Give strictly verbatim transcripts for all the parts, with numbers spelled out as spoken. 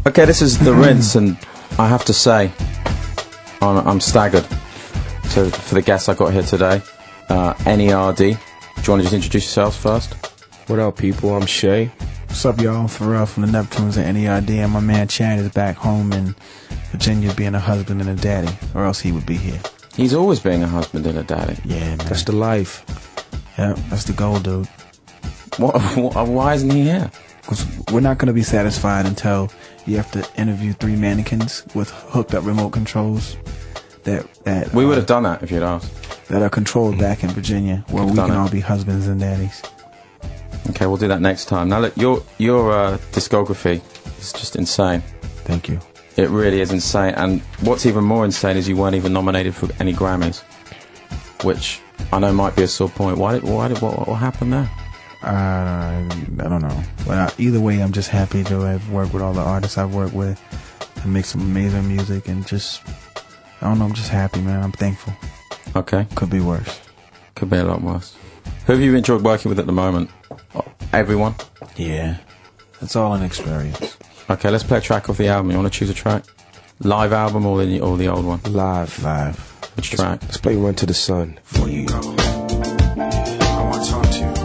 Okay, this is The Rinse, and I have to say, I'm, I'm staggered to, for the guests I got here today. Uh, N E R D. Do you want to just introduce yourselves first? What up, people? I'm Shay. What's up, y'all? I'm Pharrell from the Neptunes and N E R D, and my man Chan is back home in Virginia being a husband and a daddy, or else he would be here. He's always being a husband and a daddy. Yeah, man. That's the life. Yeah, that's the goal, dude. What, what, why isn't he here? Because we're not going to be satisfied until you have to interview three mannequins with hooked up remote controls that that We uh, would have done that if you'd asked. that are controlled back in Virginia, where we done can it. all be husbands and daddies. Okay, we'll do that next time. Now, look, your your uh, discography is just insane. Thank you. It really is insane. And what's even more insane is you weren't even nominated for any Grammys, which I know might be a sore point. Why did why did what, what happened there? Uh, I don't know. But uh, either way, I'm just happy to have worked with all the artists I've worked with and make some amazing music, and just, I don't know, I'm just happy, man. I'm thankful. Okay, Could be worse. could be a lot worse. Who have you enjoyed working with at the moment? Everyone? Yeah. It's all an experience. Okay, let's play a track off the album. You want to choose a track? Live album or the, or the old one? Live. Live. Which track? Let's play Run to the Sun. For you. I want to talk to you.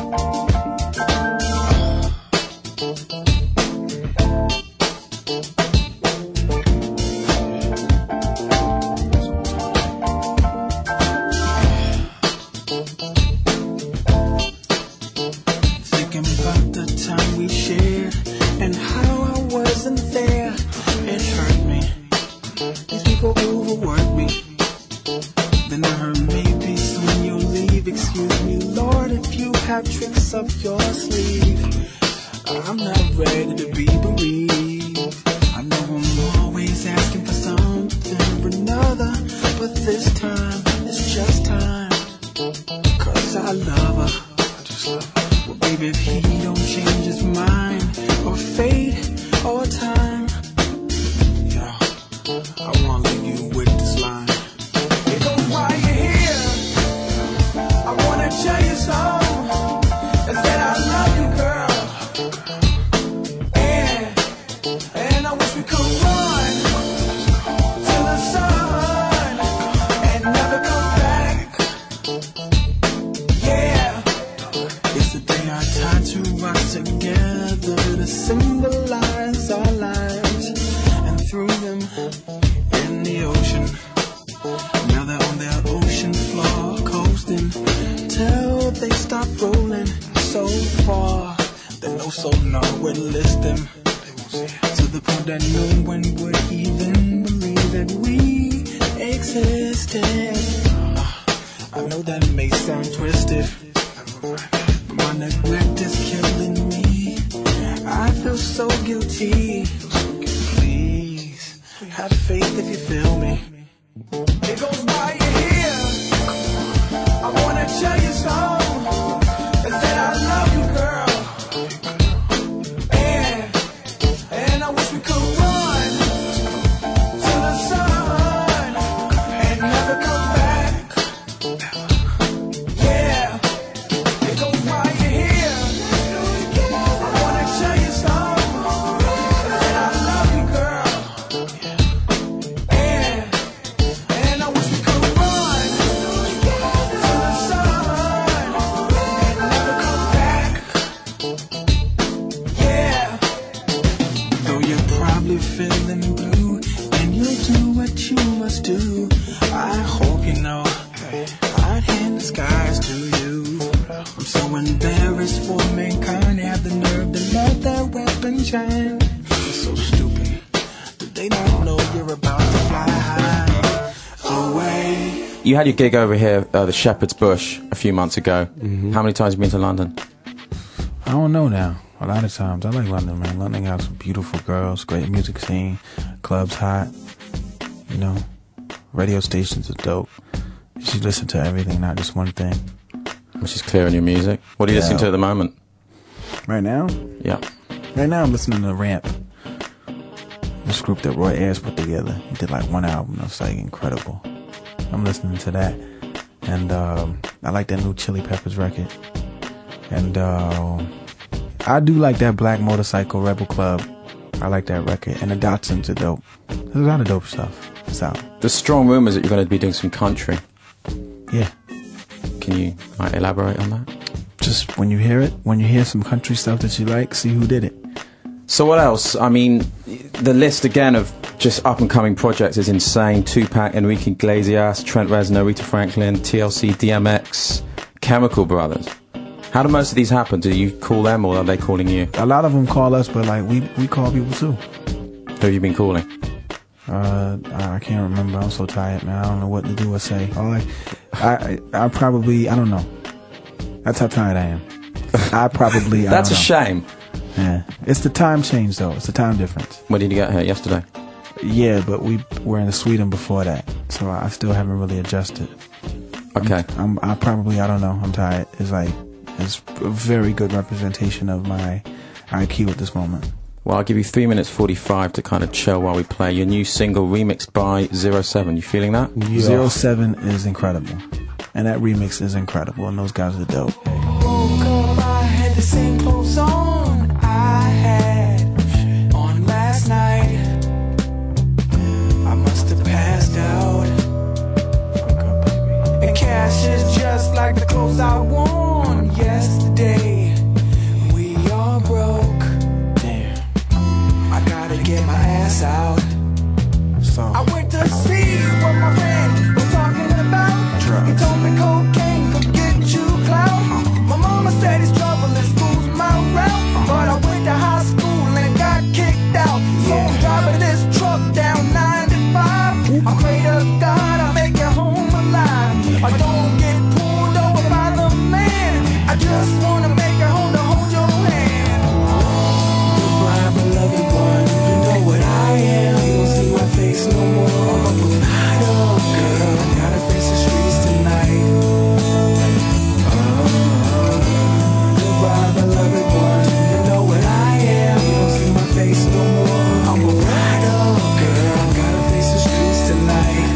Thinking about the time we shared and how I wasn't there. It hurt me. These people overwork me. Then I heard maybe soon you'll leave. Excuse me, Lord, if you have tricks up your sleeve. I'm not ready to be bereaved. I know I'm always asking for something or another, but this time it's just time. Cause I love her. I just love her. Well, baby, if he don't change his mind, or fate, or time, yeah, I wanna leave you with this line. It goes while you're here. I wanna tell you something, and that I love you, girl. And, and I wish we could run to the sun and never come back. Yeah, it's the day our tattoo rocks together to symbolize our lives, and through them in the ocean. Now they're on their ocean floor coasting till they stop rolling so far that no sonar would list them, to the point that no one would even believe that we existed. I know that may sound twisted, but my neglect is killing me. I feel so guilty. Please have faith if you feel me. It goes by you here. I wanna tell you something, that I love you, girl. And, and I wish we could run to the sun and never come back. Yeah, it goes by you here. I wanna tell you something, that I love you, girl. And, and I wish we could run to the sun and never come back. Yeah. Though you're probably feeling blue and you'll do what you must do, I hope you know I'd hand the skies to you. I'm so embarrassed for mankind, have the nerve to let that weapon shine. It's so stupid that they don't know you're about to fly high away. You had your gig over here, uh, the Shepherd's Bush, a few months ago. Mm-hmm. How many times have you been to London? I don't know now. A lot of times. I like London, man. London got some beautiful girls, great music scene, clubs hot, you know, radio stations are dope. You should listen to everything, not just one thing. Which is clear in your music. What are you Yeah. listening to at the moment? Right now? Yeah. Right now I'm listening to Ramp. This group that Roy Ayers put together. He did like one album that's like incredible. I'm listening to that. And um, I like that new Chili Peppers record. And uh, I do like that Black Motorcycle Rebel Club I like that record. And the Datsuns are dope. There's a lot of dope stuff. It's out. There's strong rumours that you're going to be doing some country. Yeah. Can you uh, elaborate on that? Just when you hear it, when you hear some country stuff that you like, see who did it. So what else? I mean, the list again of just up and coming projects is insane. Tupac, Enrique Iglesias, Trent Reznor, Rita Franklin, T L C, D M X, Chemical Brothers. How do most of these happen? Do you call them or are they calling you? A lot of them call us, but like we we call people too. Who have you been calling? Uh, I can't remember. I'm so tired, man. I don't know what to do or say. All I, I, I probably, I don't know. That's how tired I am. I probably. I That's don't a know. shame. Yeah, it's the time change though. It's the time difference. When did you get here? Yesterday? Yeah, but we were in Sweden before that, so I still haven't really adjusted. Okay. I'm, I'm I probably I don't know. I'm tired. It's like it's a very good representation of my I Q at this moment. Well, I'll give you three minutes forty-five to kind of chill while we play your new single remixed by Zero Seven. You feeling that? Zero Seven is incredible, and that remix is incredible, and those guys are dope. Woke up, I had the same clothes on I had on last night. I must have passed out. And cash is just like the clothes I worn yesterday. We all broke. Damn. I gotta get my ass out. So I went to see what my friend was talking about. Drugs. He told me cocaine could get you clout. My mama said he's trouble in school's my route. But I went to high school and got kicked out. So I'm driving this truck down ninety-five. I pray to God I make it home alive. I don't get pulled over by the man. I just wanna make it home to hold your hand. Goodbye, beloved one. You know what I am. You don't see my face no more. I'm a provider, girl. Gotta face the streets tonight. Oh, goodbye, beloved one. You know what I am. You don't see my face no more. I'm a rider, girl. Gotta face the streets tonight.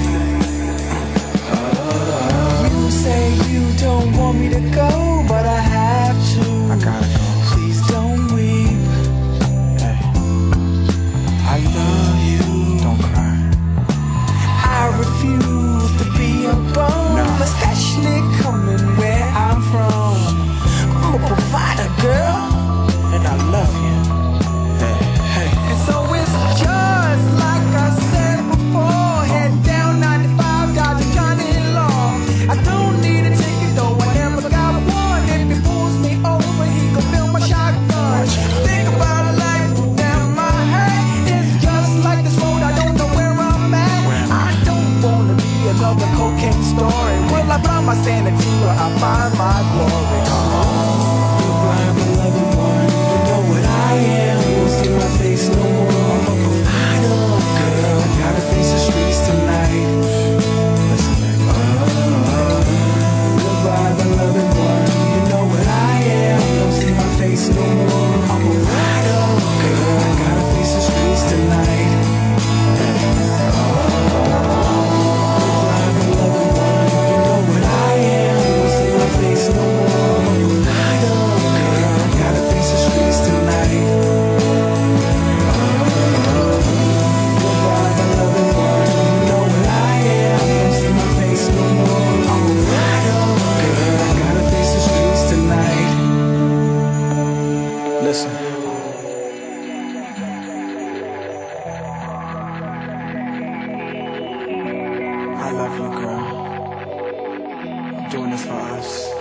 Oh, you say you don't want me to go, but I have to. I gotta go. Please don't weep. Hey, I love you. don't cry. I refuse to be a bum, No. especially coming where I'm from. I'm a provider, girl, and I love you. Hey, hey. And so it's just like I said before. Head down ninety-five, dodging Johnny Law. I don't need a ticket, though I never got one. If he pulls me over, he can fill my shotgun. Think about a life down my head. It's just like this road, I don't know where I'm at. I don't wanna be another cocaine story. Will I find my sanity or I find my glory? Goodbye, beloved one. You know what I am. You won't see my face no more. I'm a provider, girl. Gotta face the streets tonight. Listen, man. Oh, goodbye, beloved one. You know what I am. You don't see my face no more. I'm a rider, girl. Gotta face the streets tonight. Goodbye, beloved one. You know what I am. You don't see my face no more. I'm a rider, girl. Gotta face the streets tonight. Goodbye, beloved one. You know what I am. You don't see my face no more. I'm a rider, girl. Gotta face the streets tonight. Listen. I love you, girl. I'm doing this for us.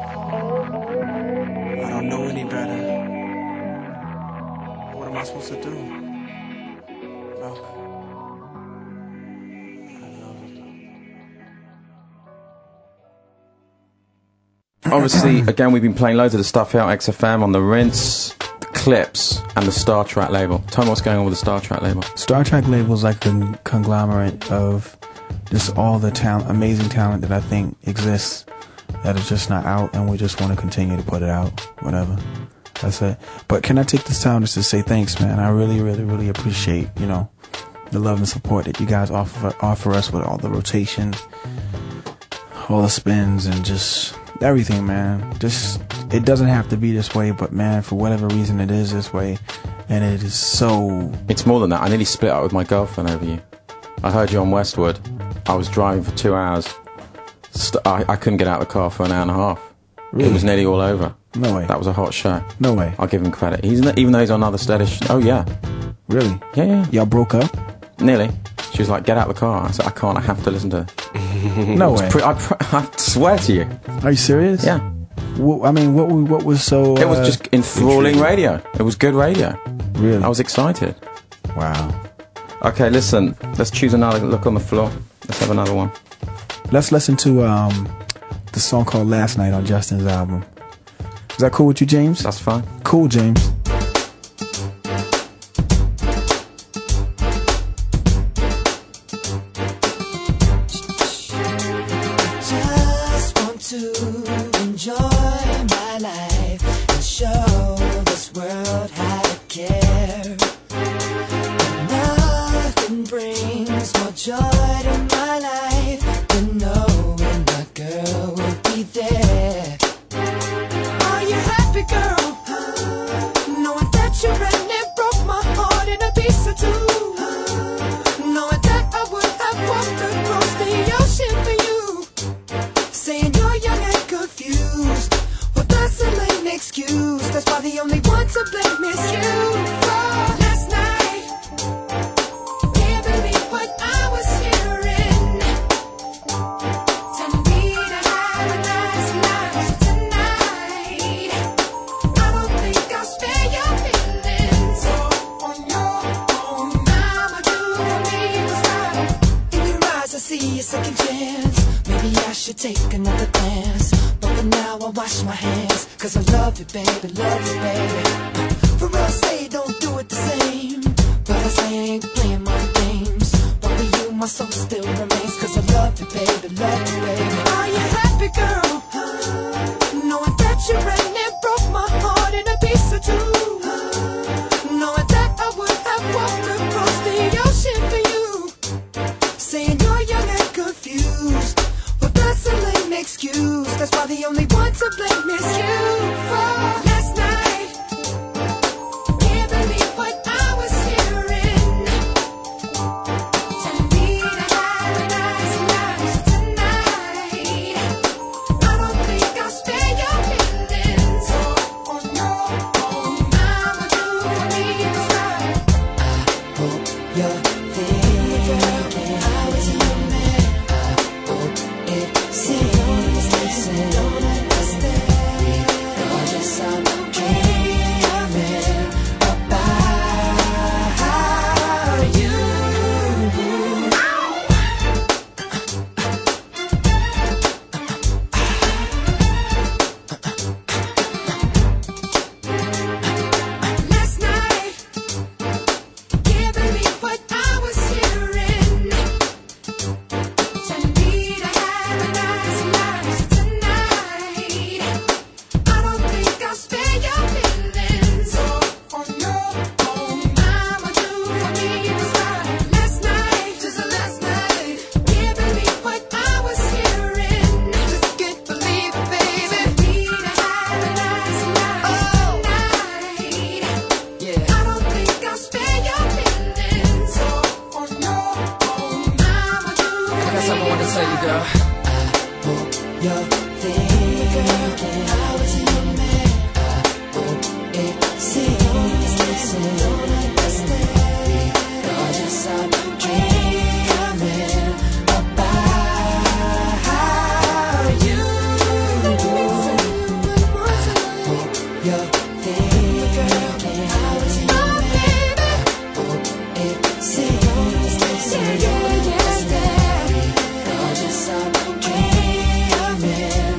I don't know any better. What am I supposed to do? Look. I love you. Obviously, again, we've been playing loads of the stuff here on X F M on the Rinse, the Clips, and the Star Trek label. Tell me what's going on with the Star Trek label. Star Trek label is like a conglomerate of just all the talent, amazing talent that I think exists that is just not out, and we just want to continue to put it out. Whatever. That's it. But can I take this time just to say thanks, man? I really, really, really appreciate, you know, the love and support that you guys offer offer us with all the rotation, all the spins, and just everything, man. Just, it doesn't have to be this way, but man, for whatever reason it is this way, and it is so. It's more than that. I nearly split up with my girlfriend over you. I heard you on Westwood. I was driving for two hours. St- I, I couldn't get out of the car for an hour and a half. Really? It was nearly all over. No way. That was a hot show. No way. I'll give him credit. He's n- even though he's on other status. Oh yeah, Really? yeah, yeah. Y'all broke up? Nearly. She was like, "Get out of the car." I said, "I can't. I have to listen to it." No It's way. pre- I, pre- I swear to you. Are you serious? Yeah. Wh- I mean, what what was so? It was uh, just enthralling radio. It was good radio. really. I was excited. Wow. Okay, listen. Let's choose another look on the floor. Let's have another one. Let's listen to um the song called "Last Night" on Justin's album. Is that cool with you, James? That's fine. Cool, James. Just want to enjoy my life and show this world how to care. Nothing brings more joy to my life than knowing my girl will be there. Are you happy, girl? Knowing that you ran and broke my heart in a piece or two. Knowing that I would have walked across the ocean for you. Saying you're young and confused. Well, that's a lame excuse. That's why the only one to blame is you. For last night, can't believe what I was hearing. Tell me to have a nice night tonight. I don't think I'll spare your feelings. On your own, I'ma do for me what's right. In your eyes, I see a second chance. Maybe I should take another glance. But for now, I wash my hands. Cause I love you, baby, love you, baby. For us, say don't do it the same. But I say I ain't playing my games. But with you, my soul still remains. Cause I love you, baby, love you, baby. Are you happy, girl? Knowing that you ran and broke my heart in a piece or two. Knowing that I would have walked across the ocean for you. Saying you're young and confused. Well, that's a lame excuse. That's why the only one to blame is you. For last night, can't believe what I was hearing. Tell me to have a nice night tonight. I don't think I'll spare your feelings. On your own, I'ma do for me what's right. I hope you're thinking I was in there. I hope it seems they say don't understand. Regardless, I'm dreaming about you. Last night, can't believe what I was hearing. Tell me to have a nice night tonight. I don't think I'll spare your feelings. On your own, I'ma do for me what's right. Last night, just last night, can't believe what I was hearing. Just can't believe it, baby. Tell me to have a nice night tonight. Yeah, I don't think I'll spare your feelings. On your own, I'ma do. I got something I want to tell you, girl. I hope you're thinking I was in there. I hope it seems they say don't understand. Regardless, I'm dreaming about you. I hope you're thinking I was in there. Hope it seems they say don't understand. Regardless, I'm dreaming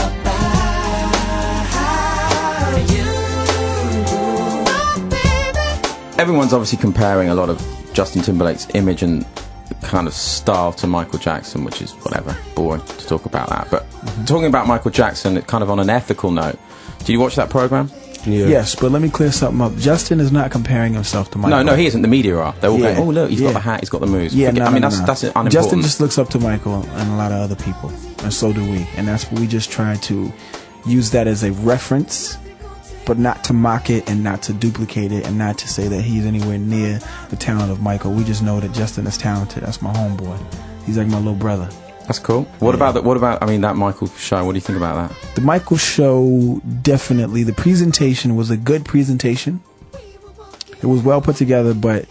about you. Oh, baby. Everyone's obviously comparing a lot of Justin Timberlake's image and kind of style to Michael Jackson, which is whatever, boring to talk about that. But talking about Michael Jackson, it kind of on an ethical note. Did you watch that program? Yeah. Yes, but let me clear something up. Justin is not comparing himself to Michael. No, no, he isn't. The media are. They're all Yeah. going, "Oh, look, he's Yeah. got the hat, he's got the moves." Yeah, Forget- no, I mean, no, that's no. that's unimportant. Justin just looks up to Michael and a lot of other people, and so do we. And that's what we just try to use that as a reference but not to mock it and not to duplicate it and not to say that he's anywhere near the talent of Michael. We just know that Justin is talented. That's my homeboy. He's like my little brother. That's cool. What Yeah. about that? What about? I mean, that Michael show. What do you think about that? The Michael show, definitely. The presentation was a good presentation. It was well put together, but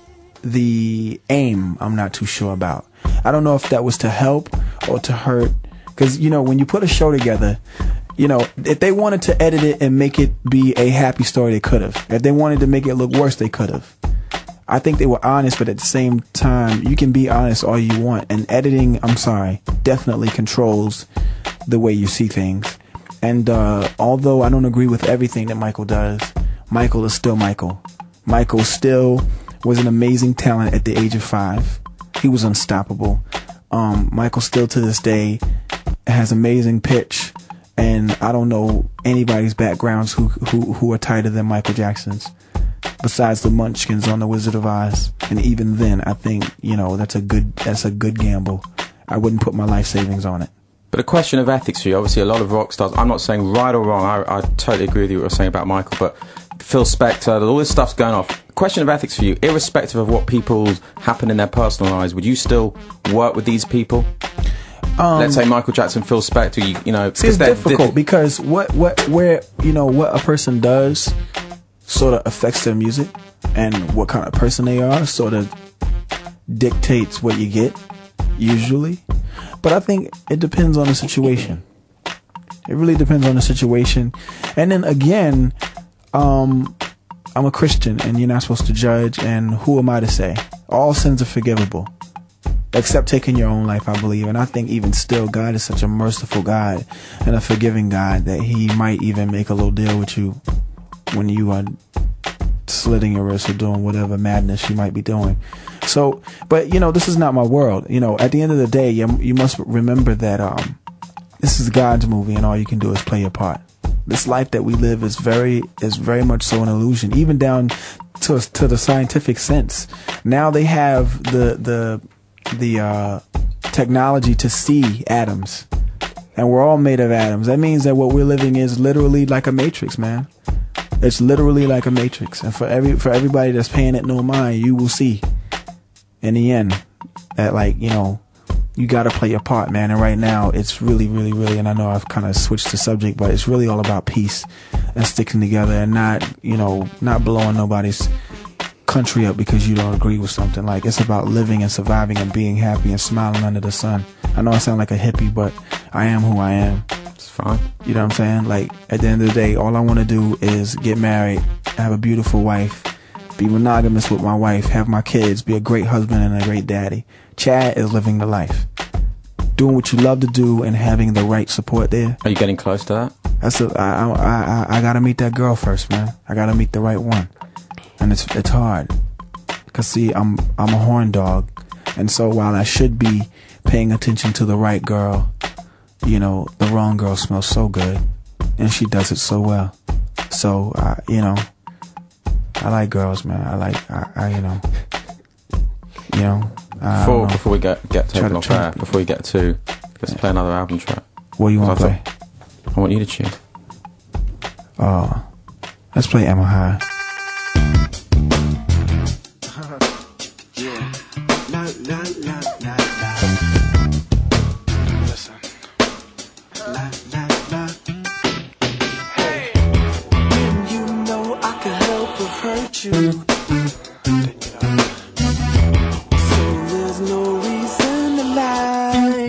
the aim, I'm not too sure about. I don't know if that was to help or to hurt. Because, you know, when you put a show together, you know, if they wanted to edit it and make it be a happy story, they could have. If they wanted to make it look worse, they could have. I think they were honest, but at the same time, you can be honest all you want. And editing, I'm sorry, definitely controls the way you see things. And uh, although I don't agree with everything that Michael does, Michael is still Michael. Michael still was an amazing talent at the age of five. He was unstoppable. Um, Michael still to this day has amazing pitch. And I don't know anybody's backgrounds who, who, who are tighter than Michael Jackson's. Besides the Munchkins on The Wizard of Oz. And even then, I think, you know, that's a good that's a good gamble. I wouldn't put my life savings on it. But a question of ethics for you. Obviously, a lot of rock stars. I'm not saying right or wrong. I, I totally agree with you what you're saying about Michael. But Phil Spector, all this stuff's going off. Question of ethics for you. Irrespective of what people happen in their personal lives, would you still work with these people? Um, Let's say Michael Jackson, Phil Spector. You, you know, see, it's difficult because what what where you know what a person does sort of affects their music, and what kind of person they are sort of dictates what you get, usually. But I think it depends on the situation. It really depends on the situation. And then again, um, I'm a Christian, and you're not supposed to judge, and who am I to say? All sins are forgivable, except taking your own life, I believe. And I think even still, God is such a merciful God and a forgiving God that he might even make a little deal with you when you are slitting your wrist or doing whatever madness you might be doing. So, but you know, this is not my world. You know, at the end of the day, you, you must remember that um, this is God's movie, and all you can do is play your part. This life that we live is very, is very much so an illusion, even down to to the scientific sense. Now they have the the the uh, technology to see atoms, and we're all made of atoms. That means that what we're living is literally like a matrix, man. It's literally like a matrix, and for every for everybody that's paying it no mind, you will see in the end that, like, you know, you got to play your part, man. And right now, it's really, really, really, and I know I've kind of switched the subject, but it's really all about peace and sticking together, and not, you know, not blowing nobody's country up because you don't agree with something. Like, it's about living and surviving and being happy and smiling under the sun. I know I sound like a hippie, but I am who I am. It's fine. You know what I'm saying? Like, at the end of the day, all I want to do is get married, have a beautiful wife, be monogamous with my wife, have my kids, be a great husband and a great daddy. Chad is living the life. Doing what you love to do and having the right support there. Are you getting close to that? That's a, I, I, I, I gotta meet that girl first, man. I gotta meet the right one. And it's it's hard. Cause see, I'm I'm a horn dog. And so while I should be paying attention to the right girl, you know, the wrong girl smells so good, and she does it so well. So, uh, you know, I like girls, man. I like, I, I you know, you know. I Before don't know. before we get get Try taken to- off try to air, be- before we get to let's play another album track. What do you want to I play? thought- I want you to choose. Oh, let's play Emma High. Yeah. La la la la la. Listen. La la la. Hey. When you know I could help but hurt you. So there's no reason to lie.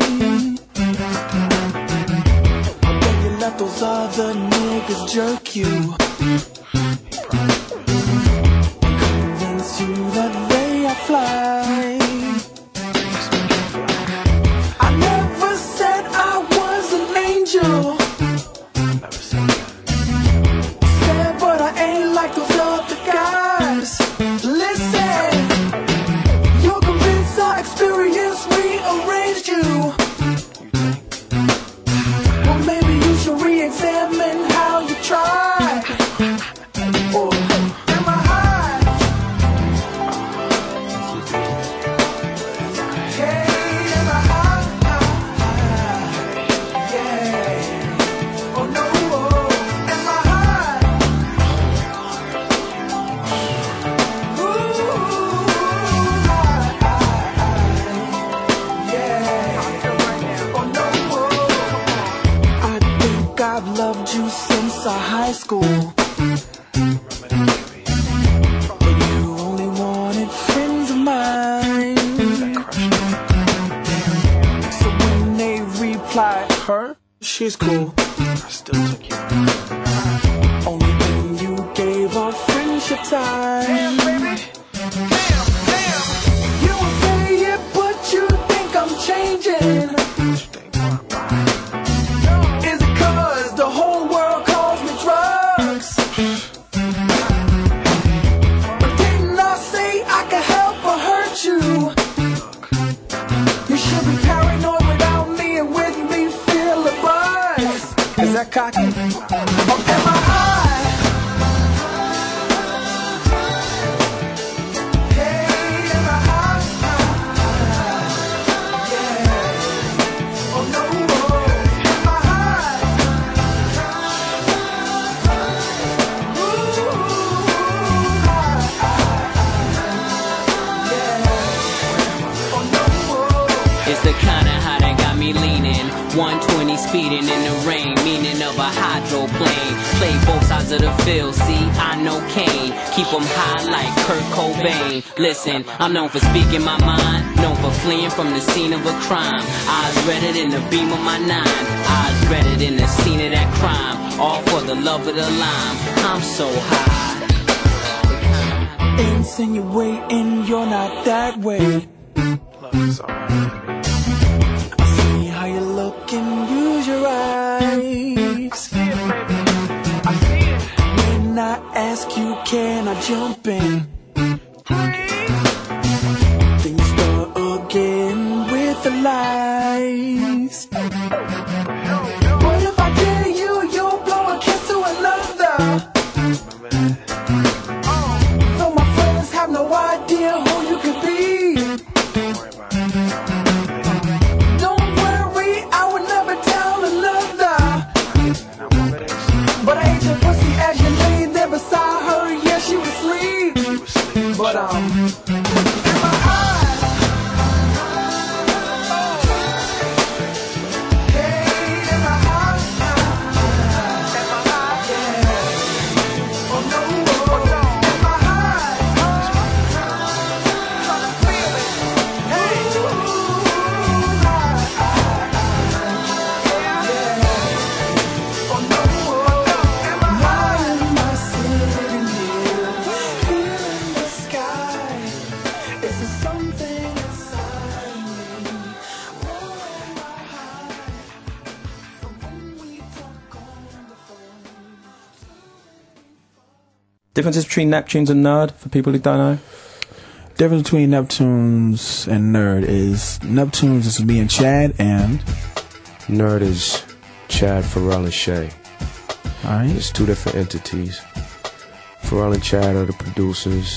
When you let those other niggas jerk you. Convince you that they are fly. I never said I was an angel. Said, but I ain't like those other guys. Listen, you're convinced our experience rearranged you. Well, maybe you should re-examine how you try. she's cool. I still took you out. Only thing you gave our friendship time. Damn, baby. Damn, damn. You won't say it, but you think I'm changing. Is it cause the whole world calls me drugs? But didn't I say I could help or hurt you? You should be paranoid without me, and with me feel a buzz. Is that cocky? Or am I high? Hey, am I high? Yeah. Oh no, am I high? Ooh, high. Yeah. Oh no. It's the kind of high that got me leaning. one twenty speeding in the rain, meaning of a hydroplane. Play both sides of the field, see, I know Kane. Keep them high like Kurt Cobain. Listen, I'm known for speaking my mind, known for fleeing from the scene of a crime. Eyes redder than the beam of my nine, eyes redder than the scene of that crime. All for the love of the lime, I'm so high. Insinuating you're not that way. Love is alright. I see how you look and use your eyes. I see it, baby. I see it. When I ask you, can I jump in? Things start again with the lies. What if I dare you, you'll blow a kiss to another? Though my friends have no idea who you could be. Don't worry, I would never tell another. But I ate your pussy as you lay there beside her. Yeah, she was asleep. But um, am I high? Hey, am I high? Am I high? Yeah. Oh no, am I high? Tryna feel it. Hey, ooh, high. Yeah. Oh no, am I high? Why am I sitting here, feeling the sky? Is there something inside me? Or am I high from when we talk on the phone? Differences between Neptunes and Nerd for people who don't know. Difference between Neptunes and Nerd is Neptunes is me and Chad, and Nerd is Chad, Pharrell, and Shay. all right, It's two different entities. Pharrell and Chad are the producers.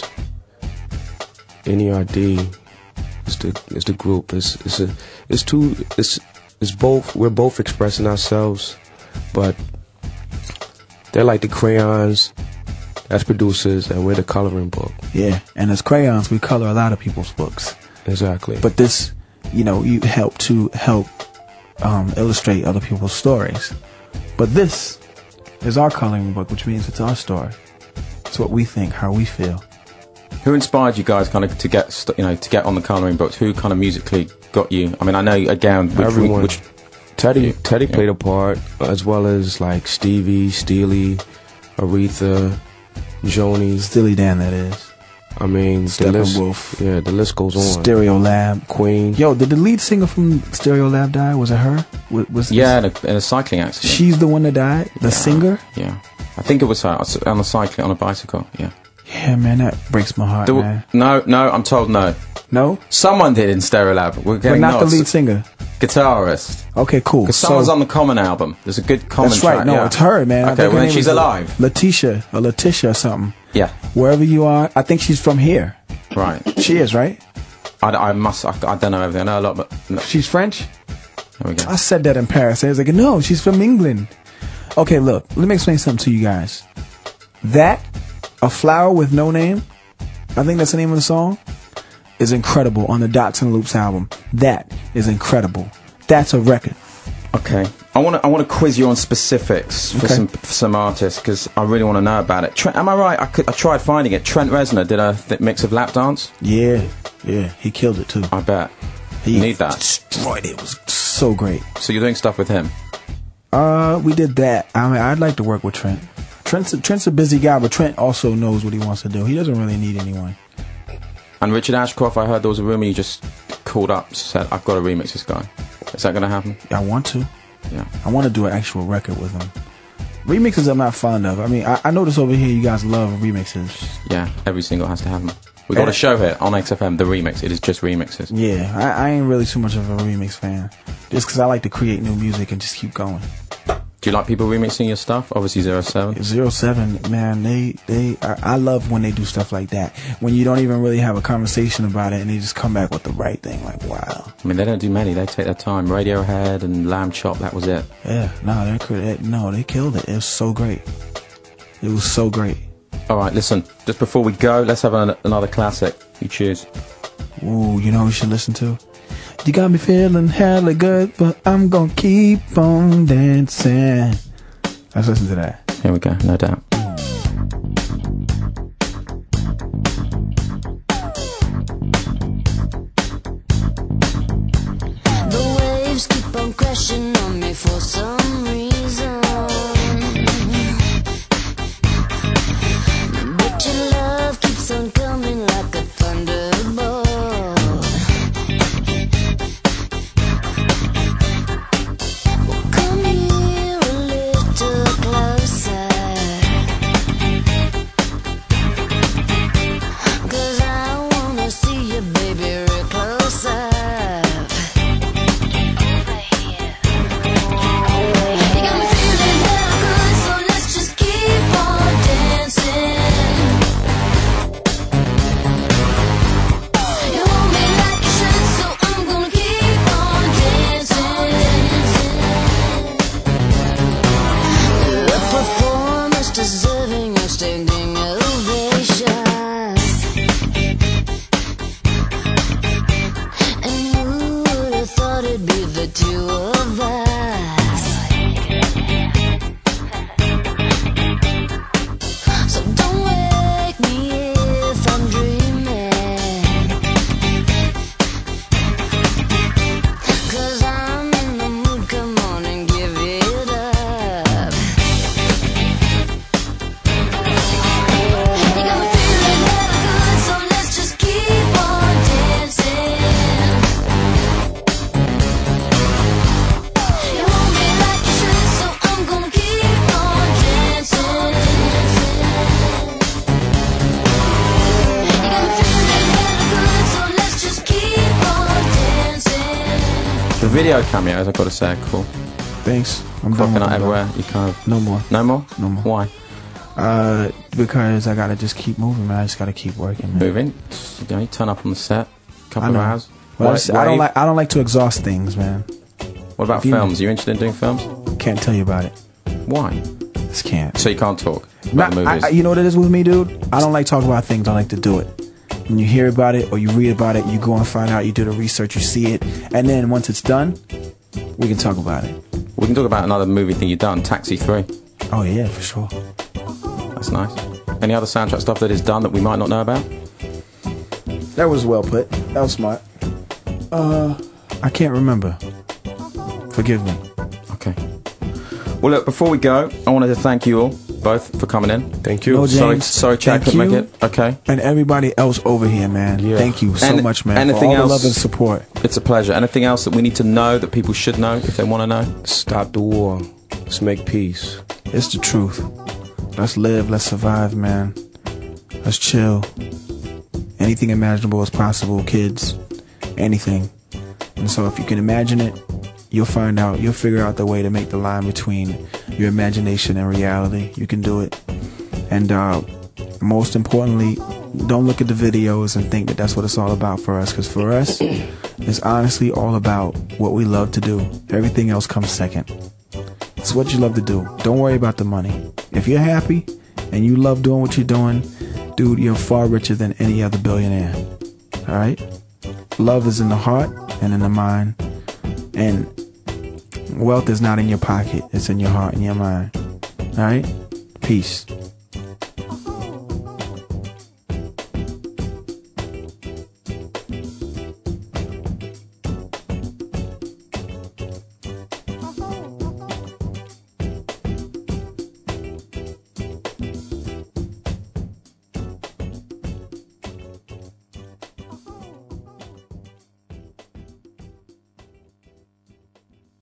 N E R D is the is the group. It's it's a it's two it's it's both. We're both expressing ourselves, but they're like the crayons as producers, and we're the coloring book. yeah. And as crayons, we color a lot of people's books. Exactly. But this, you know, you help to help um, illustrate other people's stories. But this is our coloring book, which means it's our story. It's what we think, how we feel. Who inspired you guys kind of to get st- you know to get on the colouring books? Who kind of musically got you? I mean, I know again which, Everyone. which Teddy Yeah. Teddy Yeah. played a part, as well as like Stevie, Steely, Aretha, Joni. Steely Dan, that is. I mean, the list, Steppenwolf. yeah, the list goes on. Stereo Lab. Queen. Yo, did the lead singer from Stereo Lab die? Was it her? Was, was yeah, in a, in a cycling accident. She's the one that died? The Yeah. singer? Yeah, I think it was her on a cycling on a bicycle. Yeah. Yeah, man, that breaks my heart, There- man. no, no, I'm told no. No? Someone did in Stereolab. We're But getting not nods. the lead singer. Guitarist. Okay, cool. Because someone's So- on the Common album. There's a good Common That's right. track. No, yeah. it's her, man. I Okay, think her well then name she's is alive. Letitia or Letitia or something. Yeah, Wherever you are, I think she's from here. right. She is, right? I, I must. I, I don't know everything. I know a lot, but no. She's French? There we go. I said that in Paris. I was like, no, she's from England. Okay, look, let me explain something to you guys. That, A Flower with No Name, I think that's the name of the song, is incredible on the Dots and Loops album. That is incredible. That's a record. Okay, I want to. I want to quiz you on specifics for Okay. some for some artists because I really want to know about it. Trent, am I right? I, could, I tried finding it. Trent Reznor did a th- mix of lap dance. Yeah, yeah, he killed it too. I bet. He Need that. destroyed it. It was so great. So you're doing stuff with him. Uh, we did that. I mean, I'd like to work with Trent. Trent's a, Trent's a busy guy, but Trent also knows what he wants to do. He doesn't really need anyone. And Richard Ashcroft, I heard there was a rumor you just called up, said, I've got to remix this guy. Is that going to happen? I want to. Yeah. I want to do an actual record with him. Remixes I'm not fond of. I mean, I, I notice over here you guys love remixes. Yeah, every single has to have them. We got a show here on X F M, The Remix. It is just remixes. Yeah, I, I ain't really too much of a remix fan. Just because I like to create new music and just keep going. Do you like people remixing your stuff? Obviously zero seven. zero seven, man, they, they, I, I love when they do stuff like that. When you don't even really have a conversation about it and they just come back with the right thing, like, wow. I mean, they don't do many. They take their time. Radiohead and Lamb Chop, that was it. Yeah, no, they, they, no, they killed it. It was so great. It was so great. All right, listen, just before we go, let's have an, another classic. You choose. Ooh, you know what we should listen to? You got me feeling hella good, but I'm gonna keep on dancing. Let's listen to that. Here we go, no doubt. The waves keep on crashing on me for some reason, but your love keeps on coming like a thunderbolt. Come here a little closer, 'cause I wanna see you, baby, real close up. You got me feeling hella good, so let's just keep on dancing. You hold me like you should, so I'm gonna keep on dancing. The performance deserving of standing ovations, and who would have thought it'd be the two of us? So don't wake me if I'm dreaming, 'cause I'm in the mood, come on and give it up. You got me feeling hella good, so let's just keep on dancing. You hold me like you should, so I'm gonna keep on dancing. You got me feeling hella good, so let's just keep on dancing. The video cameos, I've got to say, are cool. Thanks. I'm done with Coconut them, everywhere. You kind of... though. No more. No more? No more. Why? Uh, because I gotta just keep moving, man. I just gotta keep working, man. Moving. You know, you turn up on the set, couple I of know. hours. Well, I, Wa- just, I don't wave. like. I don't like to exhaust things, man. What about you- films? Are you interested in doing films? Can't tell you about it. Why? Just can't. So you can't talk Not, about movies? I, I- you know what it is with me, dude? I don't like talking about things. I like to do it. When you hear about it or you read about it, you go and find out. You do the research. You see it, and then once it's done, we can talk about it. We can talk about another movie thing you've done, Taxi three. Oh yeah, for sure. That's nice. Any other soundtrack stuff that is done that we might not know about? That was well put. That was smart. Uh, I can't remember. Forgive me. Okay. Well, look, before we go, I wanted to thank you all, both, for coming in. Thank you. No, Sorry, James, sorry, Chad thank couldn't make you. it. Okay. And everybody else over here, man. Yeah. Thank you so And much, man. anything for all else- the love and support. It's a pleasure. Anything else that we need to know, that people should know, if they want to know? Stop the war. Let's make peace. It's the truth. Let's live. Let's survive, man. Let's chill. Anything imaginable is possible, kids. Anything. And so if you can imagine it, you'll find out, you'll figure out the way to make the line between your imagination and reality. You can do it. And uh, most importantly, don't look at the videos and think that that's what it's all about for us. Because for us, it's honestly all about what we love to do. Everything else comes second. It's what you love to do. Don't worry about the money. If you're happy and you love doing what you're doing, dude, you're far richer than any other billionaire. All right? Love is in the heart and in the mind. And wealth is not in your pocket. It's in your heart and your mind. All right? Peace.